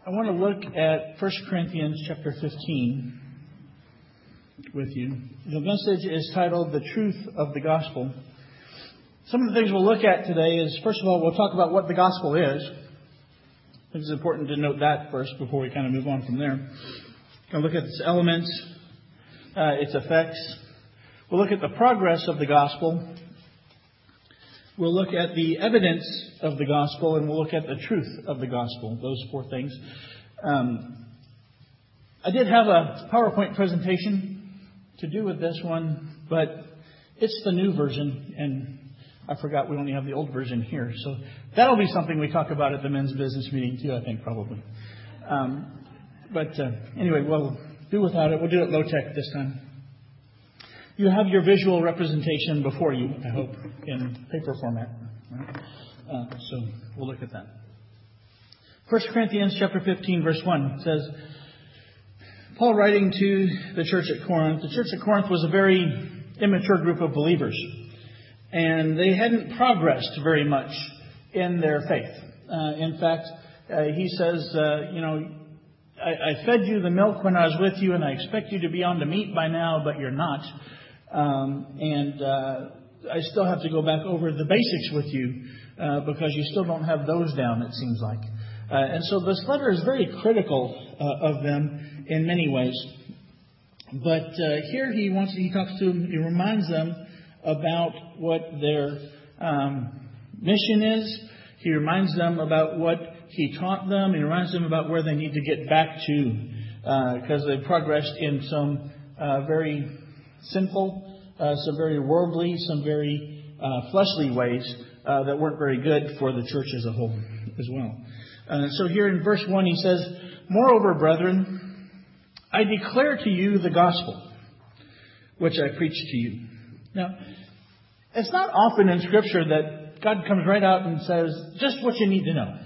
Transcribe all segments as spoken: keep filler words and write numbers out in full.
I want to look at First Corinthians chapter fifteen with you. The message is titled, The Truth of the Gospel. Some of the things we'll look at today is, first of all, we'll talk about what the gospel is. I think it's important to note that first before we kind of move on from there. We'll look at its elements, uh, its effects. We'll look at the progress of the gospel. We'll look at the evidence of the gospel, and we'll look at the truth of the gospel. Those four things. Um, I did have a PowerPoint presentation to do with this one, but it's the new version, and I forgot we only have the old version here. So that'll be something we talk about at the men's business meeting too, I think, probably. Um, but uh, anyway, we'll do without it. We'll do it low tech this time. You have your visual representation before you, I hope, in paper format. Right? Uh, so we'll look at that. First Corinthians chapter fifteen, verse one says, Paul writing to the church at Corinth. The church at Corinth was a very immature group of believers, and they hadn't progressed very much in their faith. Uh, in fact, uh, he says, uh, you know, I, I fed you the milk when I was with you, and I expect you to be on the meat by now, but you're not. Um, and uh, I still have to go back over the basics with you uh, because you still don't have those down, it seems like. Uh, and so this letter is very critical uh, of them in many ways. But uh, here he wants he talks to them, he reminds them about what their um, mission is. He reminds them about what he taught them. He reminds them about where they need to get back to because uh, they've progressed in some uh, very sinful, uh, some very worldly, some very uh, fleshly ways uh, that weren't very good for the church as a whole as well. Uh, so here in verse one he says, Moreover, brethren, I declare to you the gospel which I preached to you. Now, it's not often in Scripture that God comes right out and says, just what you need to know.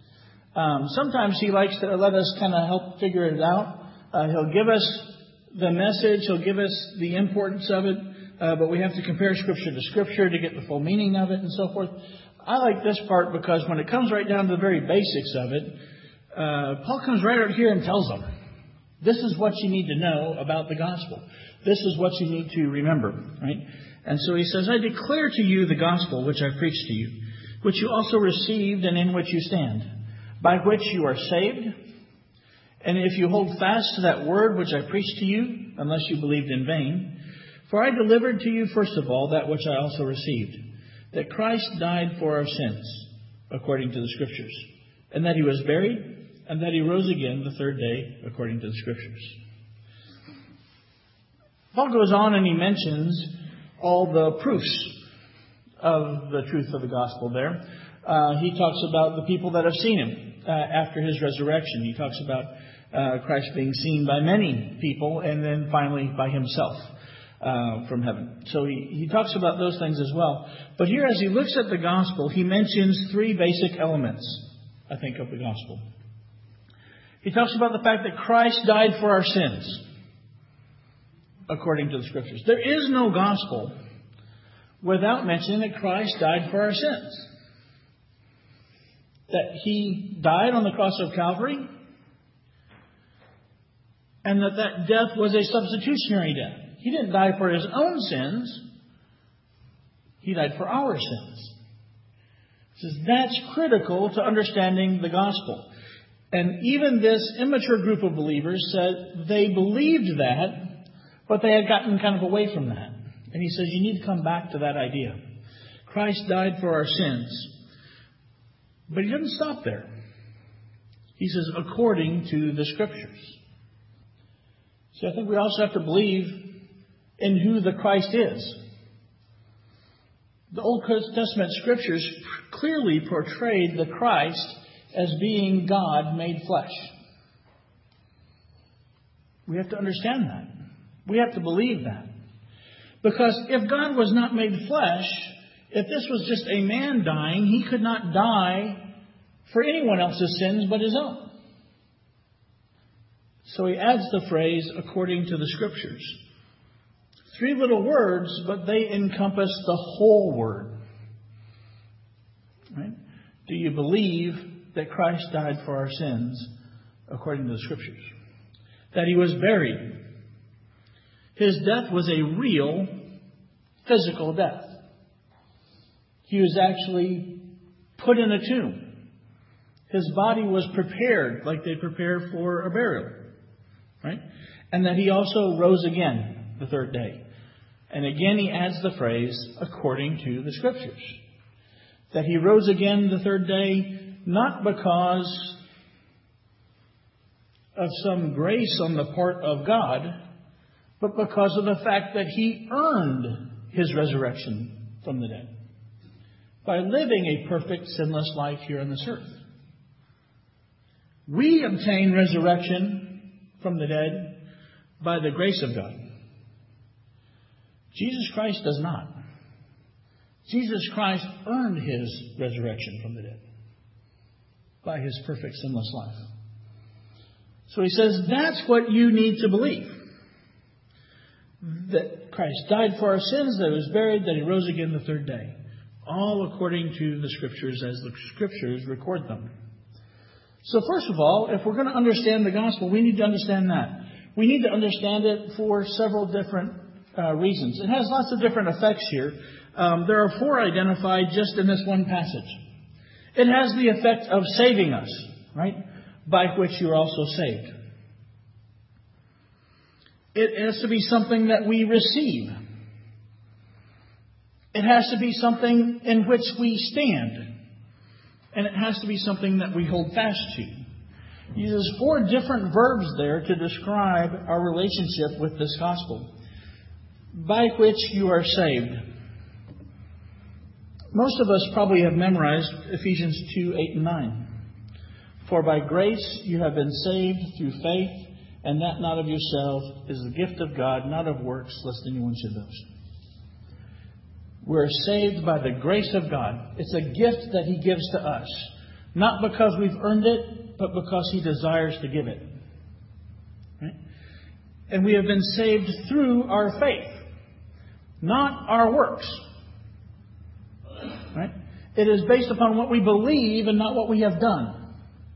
Um, sometimes He likes to let us kind of help figure it out. Uh, he'll give us the message, He'll give us the importance of it, uh, but we have to compare Scripture to Scripture to get the full meaning of it and so forth. I like this part because when it comes right down to the very basics of it, uh, Paul comes right out here and tells them, this is what you need to know about the gospel. This is what you need to remember, right? And so he says, I declare to you the gospel which I preached to you, which you also received and in which you stand, by which you are saved. And if you hold fast to that word which I preached to you, unless you believed in vain, for I delivered to you first of all that which I also received, that Christ died for our sins, according to the Scriptures, and that He was buried, and that He rose again the third day, according to the Scriptures. Paul goes on and he mentions all the proofs of the truth of the gospel there. Uh, he talks about the people that have seen Him uh, after His resurrection. He talks about uh, Christ being seen by many people and then finally by Himself uh, from heaven. So he, he talks about those things as well. But here as he looks at the gospel, he mentions three basic elements, I think, of the gospel. He talks about the fact that Christ died for our sins, according to the Scriptures. There is no gospel without mentioning that Christ died for our sins. That He died on the cross of Calvary, and that that death was a substitutionary death. He didn't die for His own sins. He died for our sins. He says that's critical to understanding the gospel. And even this immature group of believers said they believed that, but they had gotten kind of away from that. And he says you need to come back to that idea. Christ died for our sins. But he doesn't stop there. He says, according to the Scriptures. See, I think we also have to believe in who the Christ is. The Old Testament Scriptures clearly portrayed the Christ as being God made flesh. We have to understand that. We have to believe that. Because if God was not made flesh, if this was just a man dying, He could not die for anyone else's sins but His own. So he adds the phrase, according to the Scriptures. Three little words, but they encompass the whole word. Right? Do you believe that Christ died for our sins according to the Scriptures. That He was buried. His death was a real physical death. He was actually put in a tomb. His body was prepared like they prepare for a burial. Right? And that He also rose again the third day. And again He adds the phrase, according to the Scriptures. That He rose again the third day, not because of some grace on the part of God, but because of the fact that He earned His resurrection from the dead by living a perfect, sinless life here on this earth. We obtain resurrection from the dead by the grace of God. Jesus Christ does not. Jesus Christ earned His resurrection from the dead by His perfect, sinless life. So He says, that's what you need to believe. That Christ died for our sins, that He was buried, that He rose again the third day. All according to the Scriptures as the Scriptures record them. So first of all, if we're going to understand the gospel, we need to understand that. We need to understand it for several different uh, reasons. It has lots of different effects here. Um, there are four identified just in this one passage. It has the effect of saving us, right? By which you are also saved. It has to be something that we receive. It has to be something in which we stand. And it has to be something that we hold fast to. He uses four different verbs there to describe our relationship with this gospel, by which you are saved. Most of us probably have memorized Ephesians two, eight, and nine. For by grace you have been saved through faith, and that not of yourself is the gift of God, not of works, lest anyone should boast. We're saved by the grace of God. It's a gift that He gives to us. Not because we've earned it, but because He desires to give it. Right? And we have been saved through our faith, not our works. Right? It is based upon what we believe and not what we have done.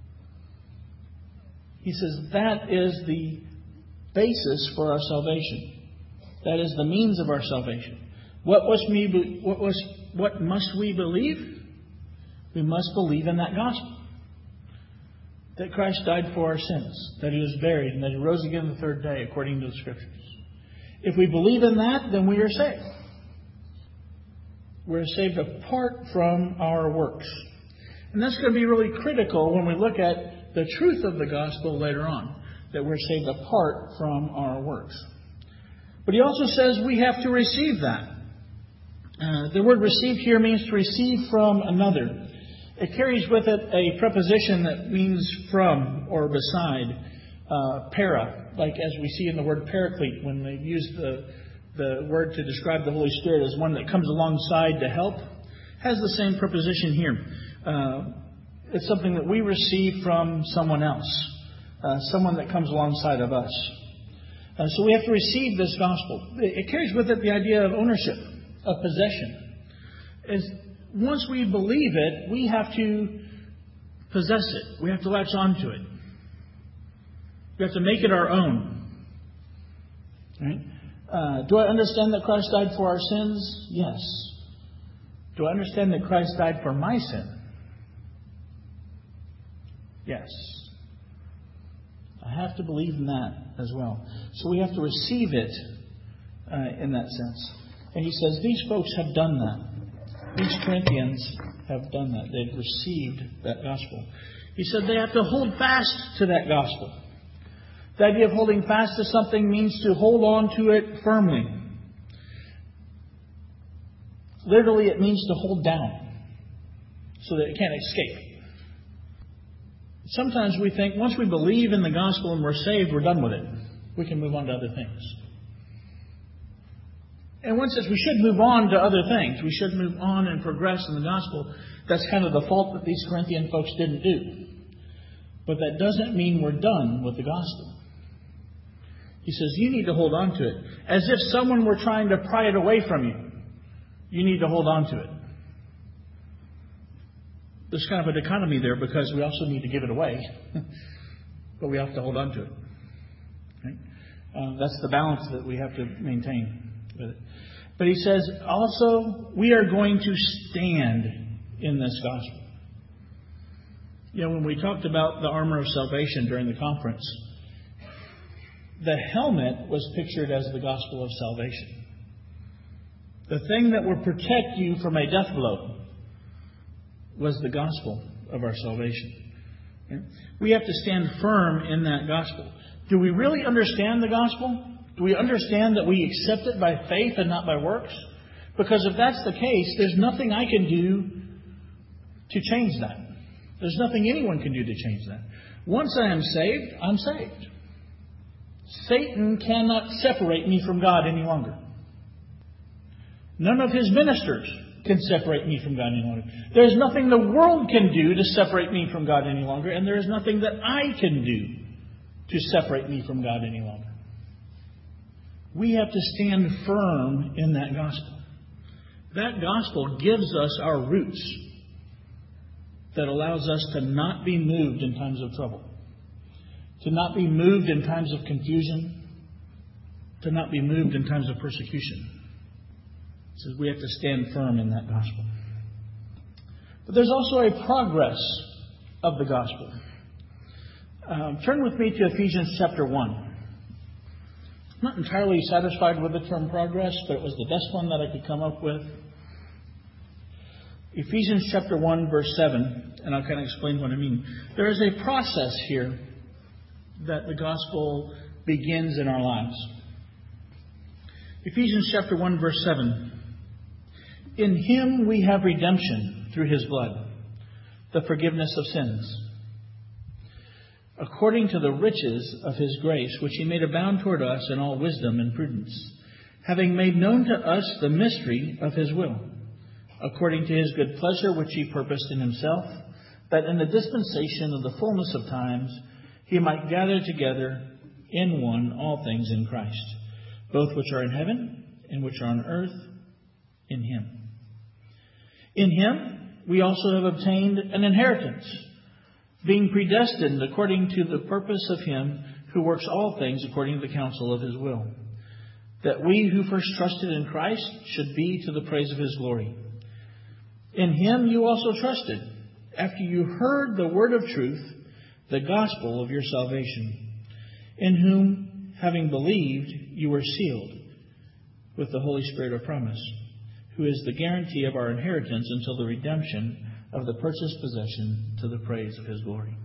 He says that is the basis for our salvation. That is the means of our salvation. What was me? What was? What must we believe? We must believe in that gospel. That Christ died for our sins, that He was buried, and that He rose again the third day, according to the Scriptures. If we believe in that, then we are saved. We're saved apart from our works. And that's going to be really critical when we look at the truth of the gospel later on, that we're saved apart from our works. But He also says we have to receive that. Uh, the word receive here means to receive from another. It carries with it a preposition that means from or beside, uh, para, like as we see in the word paraclete when they use the, the word to describe the Holy Spirit as one that comes alongside to help. Has the same preposition here. Uh, it's something that we receive from someone else, uh, someone that comes alongside of us. Uh, so we have to receive this gospel. It, it carries with it the idea of ownership, of possession. Is once we believe it, we have to possess it. We have to latch onto it. We have to make it our own. Right? Uh, do I understand that Christ died for our sins? Yes. Do I understand that Christ died for my sin? Yes. I have to believe in that as well. So we have to receive it uh, in that sense. And he says these folks have done that. These Corinthians have done that. They've received that gospel. He said they have to hold fast to that gospel. The idea of holding fast to something means to hold on to it firmly. Literally, it means to hold down so that it can't escape. Sometimes we think once we believe in the gospel and we're saved, we're done with it. We can move on to other things. And one says we should move on to other things. We should move on and progress in the gospel. That's kind of the fault that these Corinthian folks didn't do. But that doesn't mean we're done with the gospel. He says you need to hold on to it. As if someone were trying to pry it away from you. You need to hold on to it. There's kind of a dichotomy there because we also need to give it away. but we have to hold on to it. Right? Uh, that's the balance that we have to maintain with it. But he says, also, we are going to stand in this gospel. You know, when we talked about the armor of salvation during the conference, the helmet was pictured as the gospel of salvation. The thing that would protect you from a death blow was the gospel of our salvation. We have to stand firm in that gospel. Do we really understand the gospel? Do we understand that we accept it by faith and not by works? Because if that's the case, there's nothing I can do to change that. There's nothing anyone can do to change that. Once I am saved, I'm saved. Satan cannot separate me from God any longer. None of his ministers can separate me from God any longer. There's nothing the world can do to separate me from God any longer, and there is nothing that I can do to separate me from God any longer. We have to stand firm in that gospel. That gospel gives us our roots that allows us to not be moved in times of trouble, to not be moved in times of confusion, to not be moved in times of persecution. It says we have to stand firm in that gospel. But there's also a progress of the gospel. Um, turn with me to Ephesians chapter one. I'm not entirely satisfied with the term progress, but it was the best one that I could come up with. Ephesians chapter one, verse seven, and I'll kind of explain what I mean. There is a process here that the gospel begins in our lives. Ephesians chapter one, verse seven. In Him we have redemption through His blood, the forgiveness of sins, according to the riches of His grace, which He made abound toward us in all wisdom and prudence, having made known to us the mystery of His will, according to His good pleasure which He purposed in Himself, that in the dispensation of the fullness of times He might gather together in one all things in Christ, both which are in heaven and which are on earth in Him. In Him we also have obtained an inheritance, being predestined according to the purpose of Him who works all things according to the counsel of His will, that we who first trusted in Christ should be to the praise of His glory. In Him you also trusted, after you heard the word of truth, the gospel of your salvation, in whom, having believed, you were sealed with the Holy Spirit of promise, who is the guarantee of our inheritance until the redemption of the purchased possession to the praise of His glory.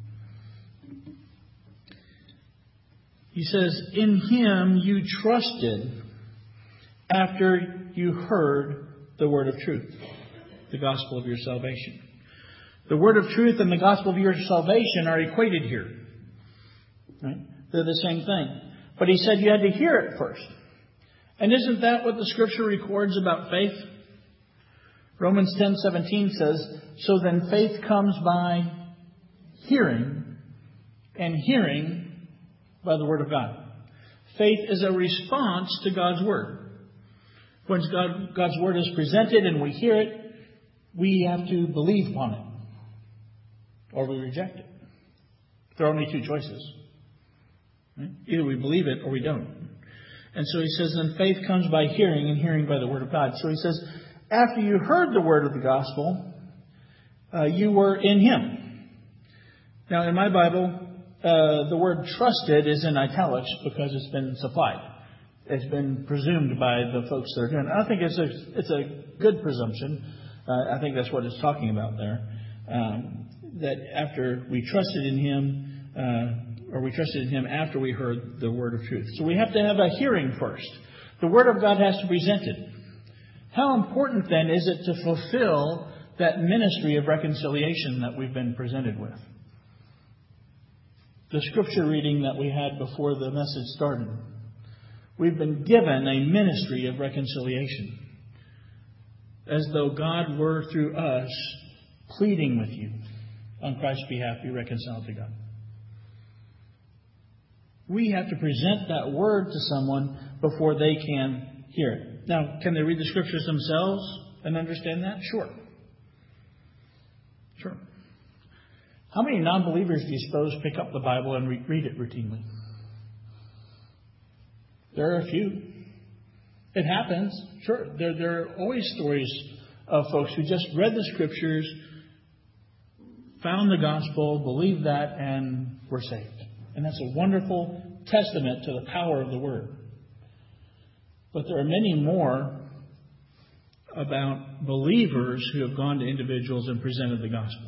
He says, in Him you trusted after you heard the word of truth, the gospel of your salvation. The word of truth and the gospel of your salvation are equated here. Right? They're the same thing. But he said you had to hear it first. And isn't that what the Scripture records about faith? Romans ten seventeen says, so then faith comes by hearing, and hearing by the Word of God. Faith is a response to God's Word. When God, God's Word is presented and we hear it, we have to believe upon it, or we reject it. There are only two choices. Right? Either we believe it or we don't. And so he says, then faith comes by hearing, and hearing by the Word of God. So he says, after you heard the word of the gospel, uh, you were in Him. Now, in my Bible, uh, the word trusted is in italics because it's been supplied. It's been presumed by the folks that are doing it. I think it's a, it's a good presumption. Uh, I think that's what it's talking about there. Um, that after we trusted in Him, uh, or we trusted in Him after we heard the word of truth. So we have to have a hearing first. The Word of God has to present it. How important then is it to fulfill that ministry of reconciliation that we've been presented with? The scripture reading that we had before the message started. We've been given a ministry of reconciliation, as though God were through us pleading with you on Christ's behalf, be reconciled to God. We have to present that word to someone before they can hear it. Now, can they read the scriptures themselves and understand that? Sure. Sure. How many non-believers do you suppose pick up the Bible and re- read it routinely? There are a few. It happens. Sure, there, there are always stories of folks who just read the Scriptures, found the gospel, believed that, and were saved. And that's a wonderful testament to the power of the Word. But there are many more about believers who have gone to individuals and presented the gospel.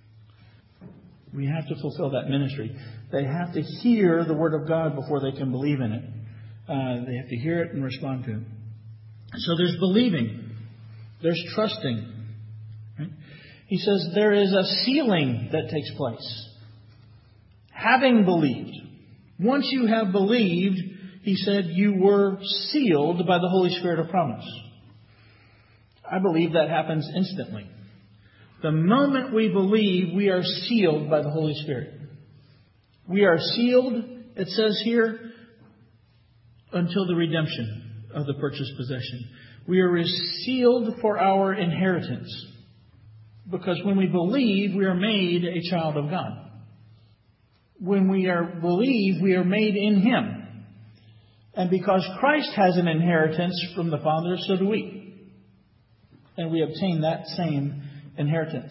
We have to fulfill that ministry. They have to hear the Word of God before they can believe in it. Uh, they have to hear it and respond to it. So there's believing. There's trusting. Right? He says there is a sealing that takes place. Having believed. Once you have believed, he said you were sealed by the Holy Spirit of promise. I believe that happens instantly. The moment we believe, we are sealed by the Holy Spirit. We are sealed, it says here, until the redemption of the purchased possession. We are sealed for our inheritance. Because when we believe, we are made a child of God. When we are believe, we are made in Him. And because Christ has an inheritance from the Father, so do we. And we obtain that same inheritance.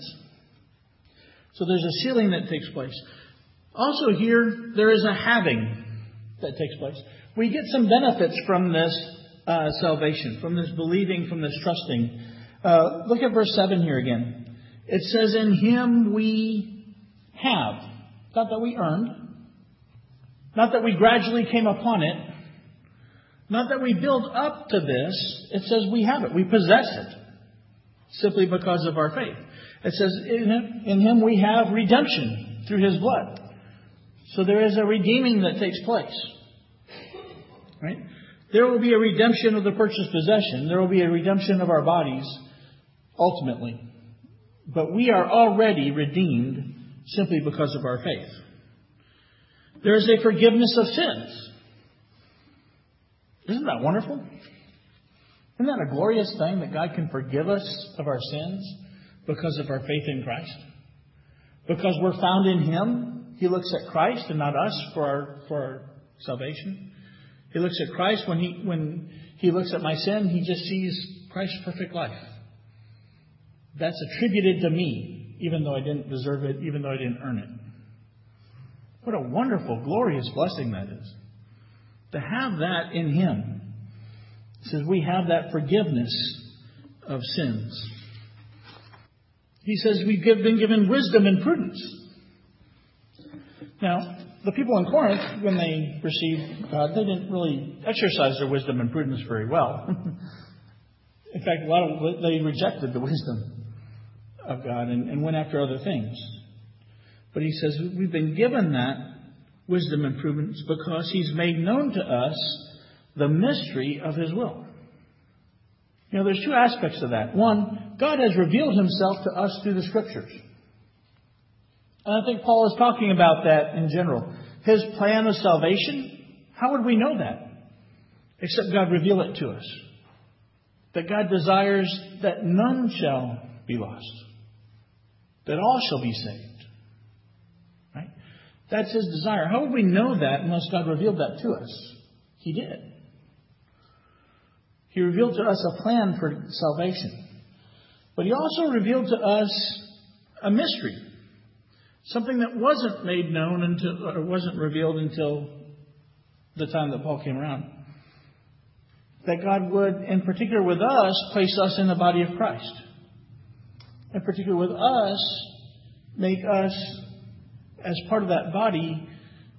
So there's a sealing that takes place. Also here, there is a having that takes place. We get some benefits from this uh, salvation, from this believing, from this trusting. Uh, look at verse seven here again. It says, in Him we have. Not that we earned. Not that we gradually came upon it. Not that we build up to this. It says we have it. We possess it. Simply because of our faith. It says, in him, in him we have redemption through His blood. So there is a redeeming that takes place. Right? There will be a redemption of the purchased possession. There will be a redemption of our bodies, ultimately. But we are already redeemed simply because of our faith. There is a forgiveness of sins. Isn't that wonderful? Isn't that a glorious thing that God can forgive us of our sins because of our faith in Christ? Because we're found in Him. He looks at Christ and not us for our, for our salvation. He looks at Christ. When he, when he looks at my sin, He just sees Christ's perfect life. That's attributed to me, even though I didn't deserve it, even though I didn't earn it. What a wonderful, glorious blessing that is. To have that in Him. It says we have that forgiveness of sins. He says we've been given wisdom and prudence. Now, the people in Corinth, when they received God, they didn't really exercise their wisdom and prudence very well. In fact, a lot of they rejected the wisdom of God and, and went after other things. But he says we've been given that wisdom and prudence because He's made known to us the mystery of His will. You know, there's two aspects of that. One, God has revealed Himself to us through the Scriptures. And I think Paul is talking about that in general. His plan of salvation, how would we know that? Except God reveal it to us. That God desires that none shall be lost. That all shall be saved. Right? That's His desire. How would we know that unless God revealed that to us? He did. He revealed to us a plan for salvation. But He also revealed to us a mystery. Something that wasn't made known until, or wasn't revealed until the time that Paul came around. That God would, in particular with us, place us in the body of Christ. In particular with us, make us, as part of that body,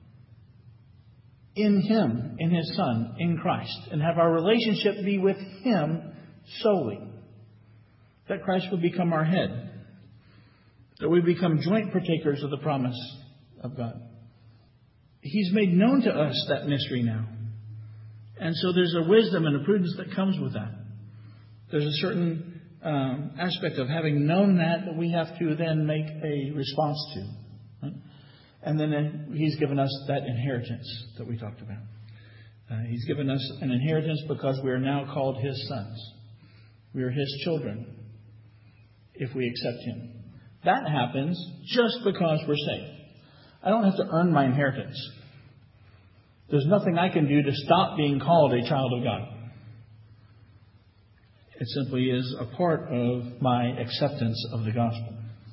in Him, in His Son, in Christ. And have our relationship be with Him solely. That Christ would become our head. That we become joint partakers of the promise of God. He's made known to us that mystery now. And so there's a wisdom and a prudence that comes with that. There's a certain um, aspect of having known that that we have to then make a response to. Right? And then He's given us that inheritance that we talked about. Uh, he's given us an inheritance because we are now called His sons. We are His children if we accept Him. That happens just because we're saved. I don't have to earn my inheritance. There's nothing I can do to stop being called a child of God. It simply is a part of my acceptance of the gospel.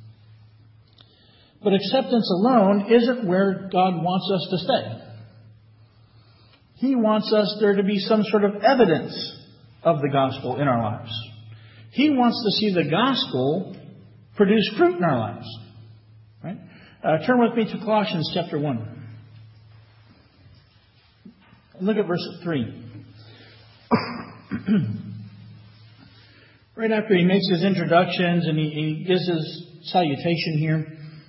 But acceptance alone isn't where God wants us to stay. He wants us there to be some sort of evidence of the gospel in our lives. He wants to see the gospel produce fruit in our lives. Right? Uh, turn with me to Colossians chapter one. Look at verse three. Right after he makes his introductions and he, he gives his salutation here,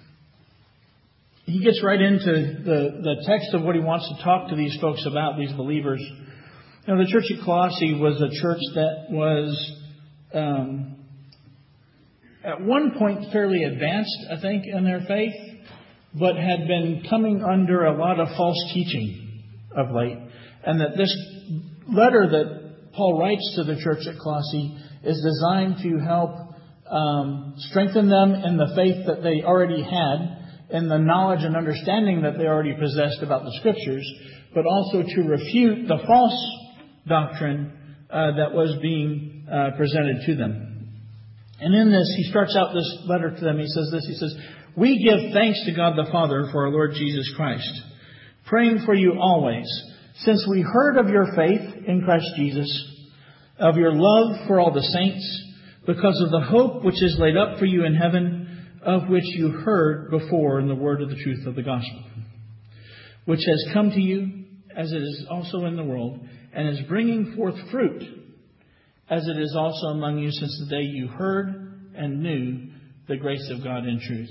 he gets right into the, the text of what he wants to talk to these folks about, these believers. You know, the church at Colossae was a church that was um, at one point fairly advanced, I think, in their faith, but had been coming under a lot of false teaching of late. And that this letter that Paul writes to the church at Colossae is designed to help um, strengthen them in the faith that they already had, in the knowledge and understanding that they already possessed about the Scriptures, but also to refute the false doctrine uh, that was being uh, presented to them. And in this, he starts out this letter to them. He says this, he says, "We give thanks to God the Father for our Lord Jesus Christ, praying for you always, since we heard of your faith in Christ Jesus, of your love for all the saints, because of the hope which is laid up for you in heaven, of which you heard before in the word of the truth of the gospel, which has come to you as it is also in the world, and is bringing forth fruit, as it is also among you since the day you heard and knew the grace of God in truth.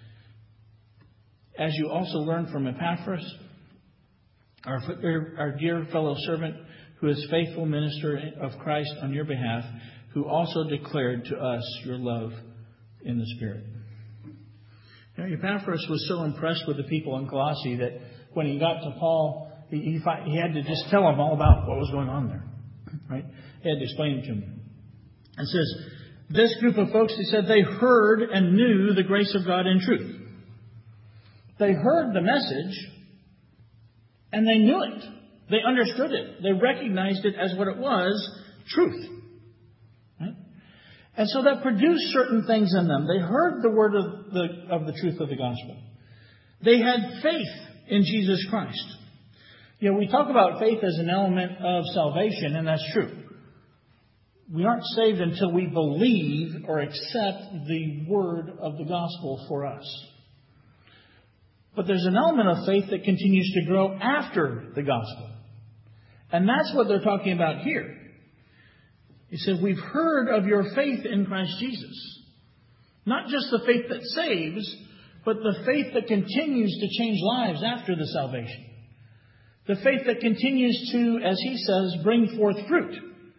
As you also learned from Epaphras, our, our dear fellow servant, who is faithful minister of Christ on your behalf, who also declared to us your love in the Spirit." You know, Epaphras was so impressed with the people in Colossae that when he got to Paul, he, he, he had to just tell him all about what was going on there. Right? He had to explain it to him. It says, this group of folks, he said, they heard and knew the grace of God in truth. They heard the message and they knew it. They understood it. They recognized it as what it was, truth. Right? And so that produced certain things in them. They heard the word of the, of the truth of the gospel. They had faith in Jesus Christ. You know, we talk about faith as an element of salvation, and that's true. We aren't saved until we believe or accept the word of the gospel for us. But there's an element of faith that continues to grow after the gospel. And that's what they're talking about here. He said, we've heard of your faith in Christ Jesus. Not just the faith that saves, but the faith that continues to change lives after the salvation. The faith that continues to, as he says, bring forth fruit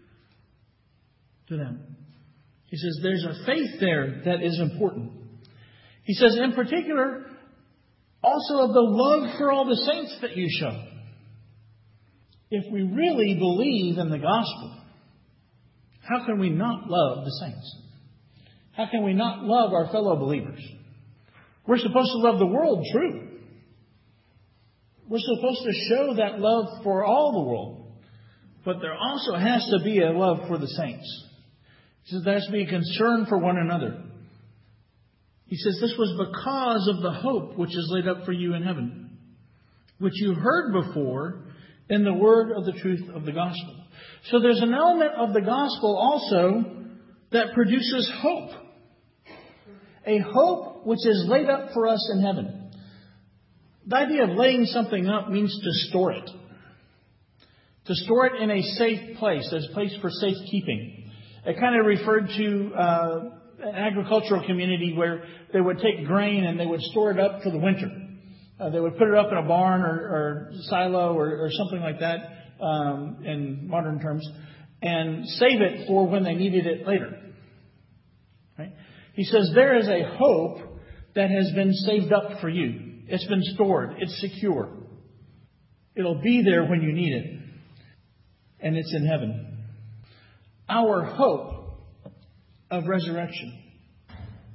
to them. He says there's a faith there that is important. He says in particular, also of the love for all the saints that you show. If we really believe in the gospel, how can we not love the saints? How can we not love our fellow believers? We're supposed to love the world, true. We're supposed to show that love for all the world. But there also has to be a love for the saints. He says there has to be a concern for one another. He says this was because of the hope which is laid up for you in heaven, which you heard before in the word of the truth of the gospel. So there's an element of the gospel also that produces hope. A hope which is laid up for us in heaven. The idea of laying something up means to store it. To store it in a safe place, as a place for safekeeping. It kind of referred to uh, an agricultural community where they would take grain and they would store it up for the winter. Uh, they would put it up in a barn or, or silo or, or something like that um, in modern terms and save it for when they needed it later. Right? He says there is a hope that has been saved up for you. It's been stored. It's secure. It'll be there when you need it. And it's in heaven. Our hope of resurrection.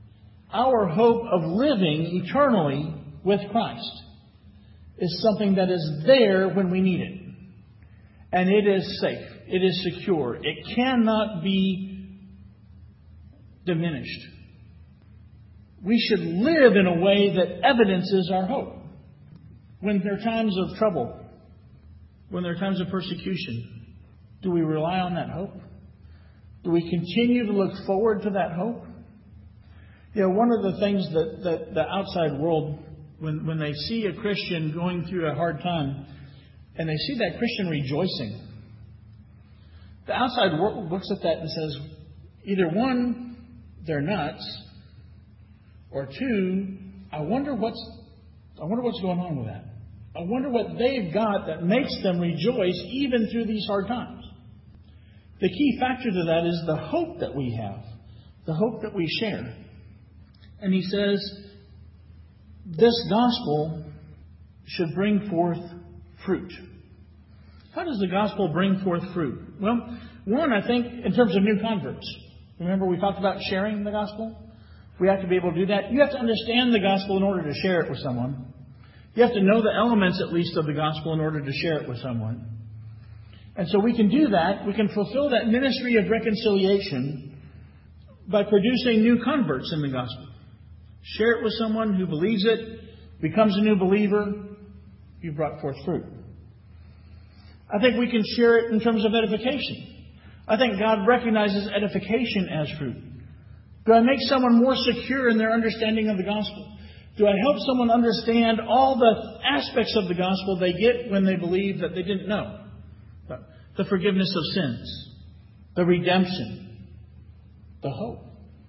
our hope of living eternally with Christ is something that is there when we need it. And it is safe. It is secure. It cannot be diminished. We should live in a way that evidences our hope. When there are times of trouble, when there are times of persecution, do we rely on that hope? Do we continue to look forward to that hope? You know, one of the things that, that the outside world, when, when they see a Christian going through a hard time, and they see that Christian rejoicing, the outside world looks at that and says, either one, they're nuts, or two, I wonder what's I wonder what's going on with that. I wonder what they've got that makes them rejoice even through these hard times. The key factor to that is the hope that we have, the hope that we share. And he says, this gospel should bring forth fruit. How does the gospel bring forth fruit? Well, one, I think, in terms of new converts. Remember we talked about sharing the gospel? We have to be able to do that. You have to understand the gospel in order to share it with someone. You have to know the elements, at least, of the gospel in order to share it with someone. And so we can do that. We can fulfill that ministry of reconciliation by producing new converts in the gospel. Share it with someone who believes it, becomes a new believer. You've brought forth fruit. I think we can share it in terms of edification. I think God recognizes edification as fruit. Do I make someone more secure in their understanding of the gospel? Do I help someone understand all the aspects of the gospel they get when they believe that they didn't know? The forgiveness of sins, the redemption, the hope.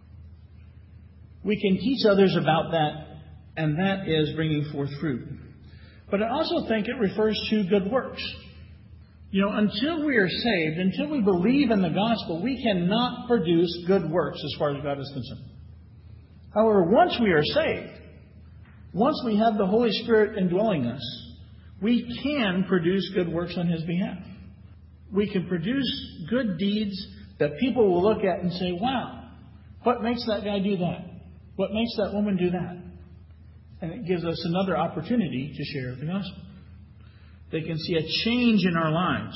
We can teach others about that, and that is bringing forth fruit. But I also think it refers to good works. You know, until we are saved, until we believe in the gospel, we cannot produce good works as far as God is concerned. However, once we are saved, once we have the Holy Spirit indwelling us, we can produce good works on His behalf. We can produce good deeds that people will look at and say, wow, what makes that guy do that? What makes that woman do that? And it gives us another opportunity to share the gospel. They can see a change in our lives.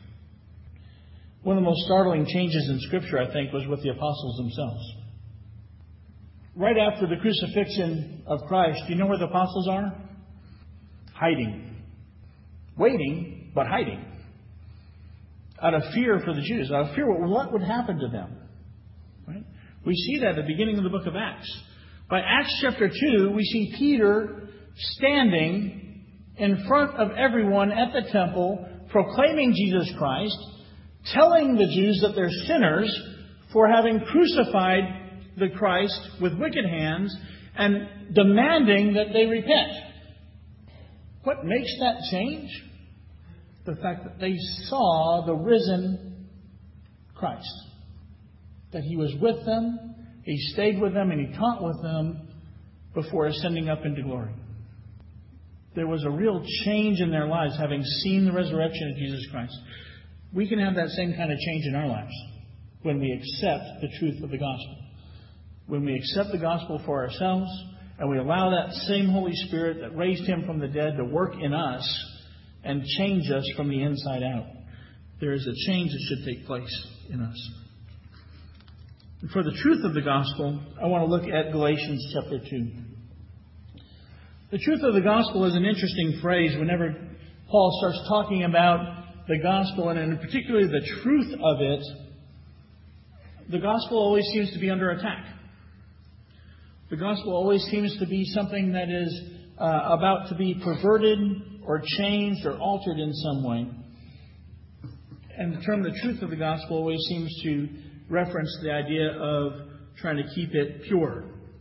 One of the most startling changes in Scripture, I think, was with the apostles themselves. Right after the crucifixion of Christ, do you know where the apostles are? Hiding. Waiting, but hiding. Out of fear for the Jews. Out of fear what would happen to them. Right? We see that at the beginning of the book of Acts. By Acts chapter two, we see Peter standing in front of everyone at the temple, proclaiming Jesus Christ, telling the Jews that they're sinners for having crucified the Christ with wicked hands, and demanding that they repent. What makes that change? The fact that they saw the risen Christ. That He was with them, He stayed with them, and He taught with them before ascending up into glory. There was a real change in their lives having seen the resurrection of Jesus Christ. We can have that same kind of change in our lives when we accept the truth of the gospel. When we accept the gospel for ourselves and we allow that same Holy Spirit that raised Him from the dead to work in us and change us from the inside out. There is a change that should take place in us. And for the truth of the gospel, I want to look at Galatians chapter two. The truth of the gospel is an interesting phrase whenever Paul starts talking about the gospel, and in particular the truth of it. The gospel always seems to be under attack. The gospel always seems to be something that is uh, about to be perverted or changed or altered in some way. And the term the truth of the gospel always seems to reference the idea of trying to keep it pure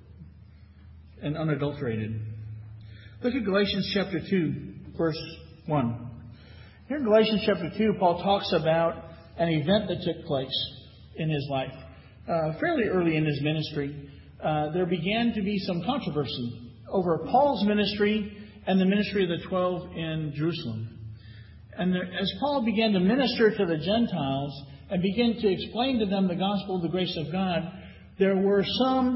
and unadulterated. Look at Galatians chapter two, verse one. Here in Galatians chapter two, Paul talks about an event that took place in his life. Uh, fairly early in his ministry, uh, there began to be some controversy over Paul's ministry and the ministry of the twelve in Jerusalem. And there, as Paul began to minister to the Gentiles and began to explain to them the gospel of the grace of God, there were some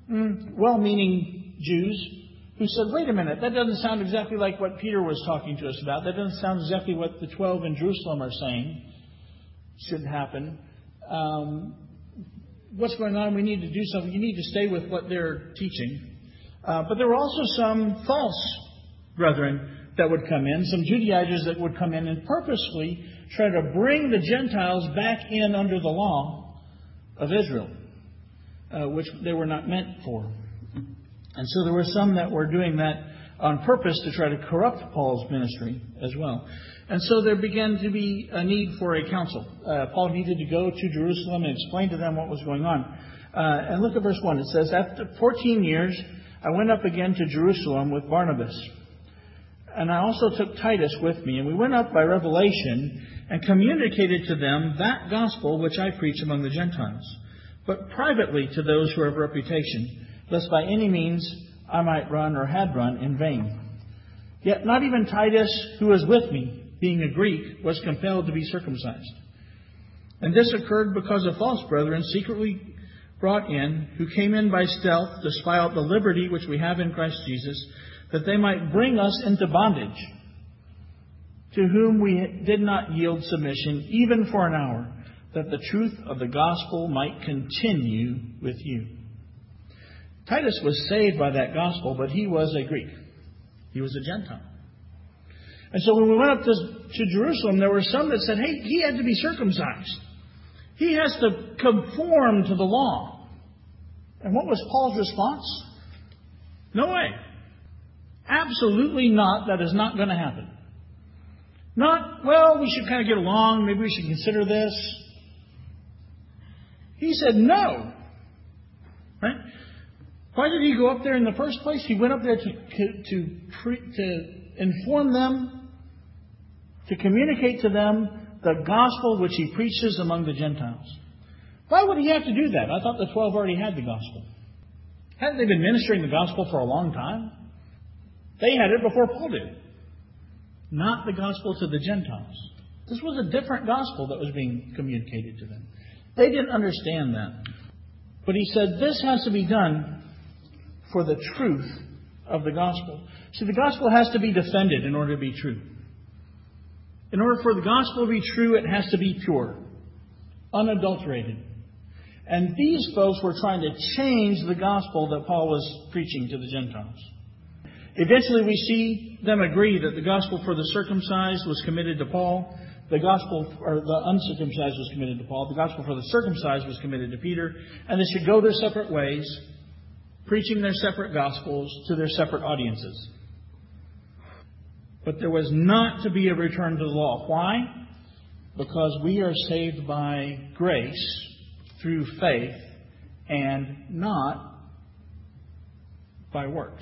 mm, well-meaning Jews who said, wait a minute, that doesn't sound exactly like what Peter was talking to us about. That doesn't sound exactly what the twelve in Jerusalem are saying should happen. Um, what's going on? We need to do something. You need to stay with what they're teaching. Uh, but there were also some false brethren that would come in, some Judaizers that would come in and purposely try to bring the Gentiles back in under the law of Israel, uh, which they were not meant for. And so there were some that were doing that on purpose to try to corrupt Paul's ministry as well. And so there began to be a need for a council. Uh, Paul needed to go to Jerusalem and explain to them what was going on. Uh, and look at verse one. It says, after fourteen years, I went up again to Jerusalem with Barnabas. And I also took Titus with me. And we went up by revelation and communicated to them that gospel which I preach among the Gentiles, but privately to those who are of reputation, lest by any means I might run or had run in vain. Yet not even Titus, who was with me, being a Greek, was compelled to be circumcised. And this occurred because of false brethren secretly brought in, who came in by stealth to spy out the liberty which we have in Christ Jesus, that they might bring us into bondage, to whom we did not yield submission even for an hour, that the truth of the gospel might continue with you. Titus was saved by that gospel, but he was a Greek. He was a Gentile. And so when we went up to, to Jerusalem, there were some that said, hey, he had to be circumcised. He has to conform to the law. And what was Paul's response? No way. Absolutely not. That is not going to happen. Not, well, we should kind of get along. Maybe we should consider this. He said no. Right? Why did he go up there in the first place? He went up there to, to, to, to inform them, to communicate to them the gospel which he preaches among the Gentiles. Why would he have to do that? I thought the twelve already had the gospel. Hadn't they been ministering the gospel for a long time? They had it before Paul did. Not the gospel to the Gentiles. This was a different gospel that was being communicated to them. They didn't understand that. But he said this has to be done for the truth of the gospel. See, the gospel has to be defended in order to be true. In order for the gospel to be true, it has to be pure, unadulterated. And these folks were trying to change the gospel that Paul was preaching to the Gentiles. Eventually we see them agree that the gospel for the circumcised was committed to Paul. The gospel, or the uncircumcised was committed to Paul. The gospel for the circumcised was committed to Peter. And they should go their separate ways, preaching their separate gospels to their separate audiences. But there was not to be a return to the law. Why? Because we are saved by grace through faith and not by works.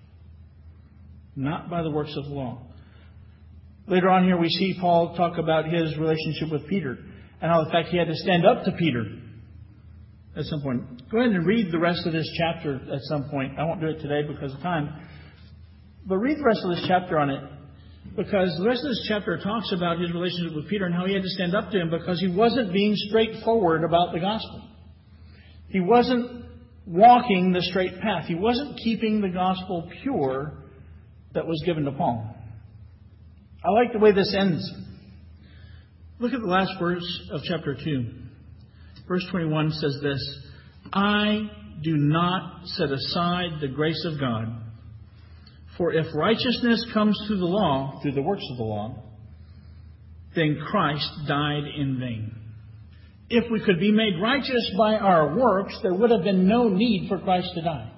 Not by the works of the law. Later on here we see Paul talk about his relationship with Peter and how, in fact, he had to stand up to Peter at some point. Go ahead and read the rest of this chapter at some point. I won't do it today because of time. But read the rest of this chapter on it, because the rest of this chapter talks about his relationship with Peter and how he had to stand up to him because he wasn't being straightforward about the gospel. He wasn't walking the straight path. He wasn't keeping the gospel pure that was given to Paul. I like the way this ends. Look at the last verse of chapter two. Verse twenty-one says this, I do not set aside the grace of God. For if righteousness comes through the law, through the works of the law, then Christ died in vain. If we could be made righteous by our works, there would have been no need for Christ to die.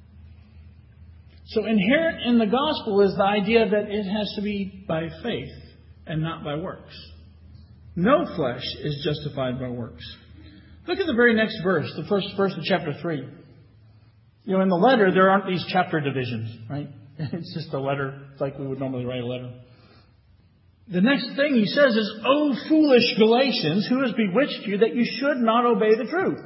So inherent in the gospel is the idea that it has to be by faith and not by works. No flesh is justified by works. Look at the very next verse, the first verse of chapter three. You know, in the letter, there aren't these chapter divisions, right? It's just a letter, like we would normally write a letter. The next thing he says is, O foolish Galatians, who has bewitched you that you should not obey the truth?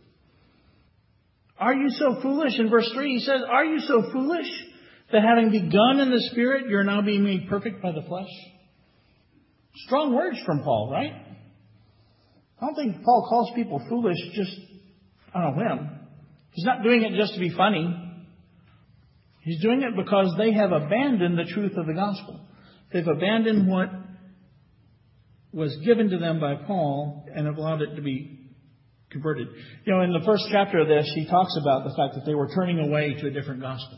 Are you so foolish? In verse three, he says, are you so foolish that having begun in the Spirit, you're now being made perfect by the flesh? Strong words from Paul, right? I don't think Paul calls people foolish just on a whim. He's not doing it just to be funny. He's doing it because they have abandoned the truth of the gospel. They've abandoned what was given to them by Paul and have allowed it to be converted. You know, in the first chapter of this, he talks about the fact that they were turning away to a different gospel.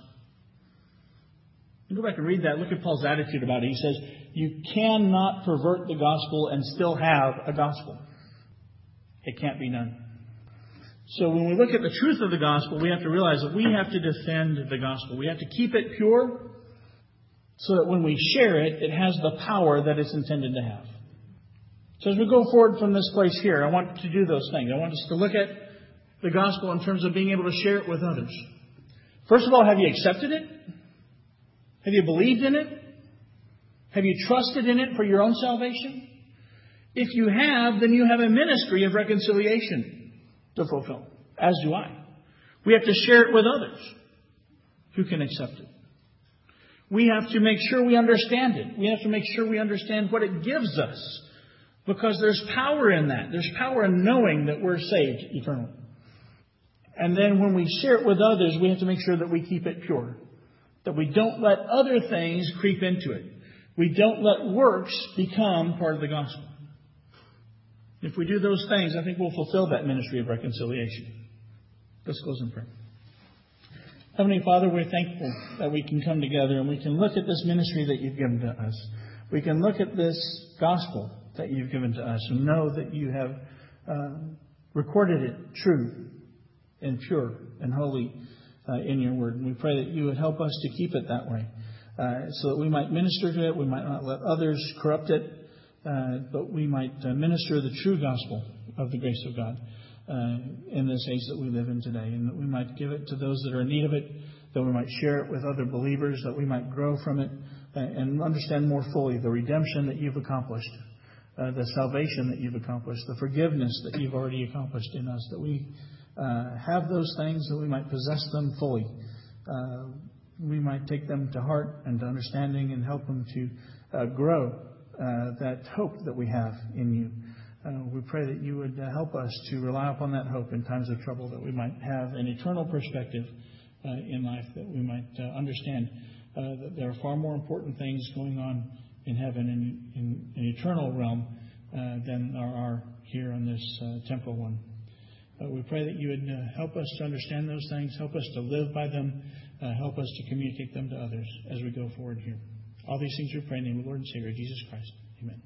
You go back and read that. Look at Paul's attitude about it. He says, you cannot pervert the gospel and still have a gospel. It can't be done. So when we look at the truth of the gospel, we have to realize that we have to defend the gospel. We have to keep it pure so that when we share it, it has the power that it's intended to have. So as we go forward from this place here, I want to do those things. I want us to look at the gospel in terms of being able to share it with others. First of all, have you accepted it? Have you believed in it? Have you trusted in it for your own salvation? If you have, then you have a ministry of reconciliation to fulfill, as do I. We have to share it with others who can accept it. We have to make sure we understand it. We have to make sure we understand what it gives us, because there's power in that. There's power in knowing that we're saved eternally. And then when we share it with others, we have to make sure that we keep it pure, that we don't let other things creep into it. We don't let works become part of the gospel. If we do those things, I think we'll fulfill that ministry of reconciliation. Let's close in prayer. Heavenly Father, we're thankful that we can come together and we can look at this ministry that you've given to us. We can look at this gospel that you've given to us and know that you have uh, recorded it true and pure and holy uh, in your word. And we pray that you would help us to keep it that way uh, so that we might minister to it. We might not let others corrupt it. Uh, but we might uh, minister the true gospel of the grace of God uh, in this age that we live in today. And that we might give it to those that are in need of it, that we might share it with other believers, that we might grow from it uh, and understand more fully the redemption that you've accomplished, uh, the salvation that you've accomplished, the forgiveness that you've already accomplished in us, that we uh, have those things, that we might possess them fully. Uh, we might take them to heart and to understanding and help them to uh, grow Uh, that hope that we have in you. Uh, we pray that you would uh, help us to rely upon that hope in times of trouble, that we might have an eternal perspective uh, in life, that we might uh, understand uh, that there are far more important things going on in heaven and in an eternal realm uh, than there are here on this uh, temporal one. Uh, we pray that you would uh, help us to understand those things, help us to live by them, uh, help us to communicate them to others as we go forward here. All these things we pray in the name of the Lord and Savior, Jesus Christ. Amen.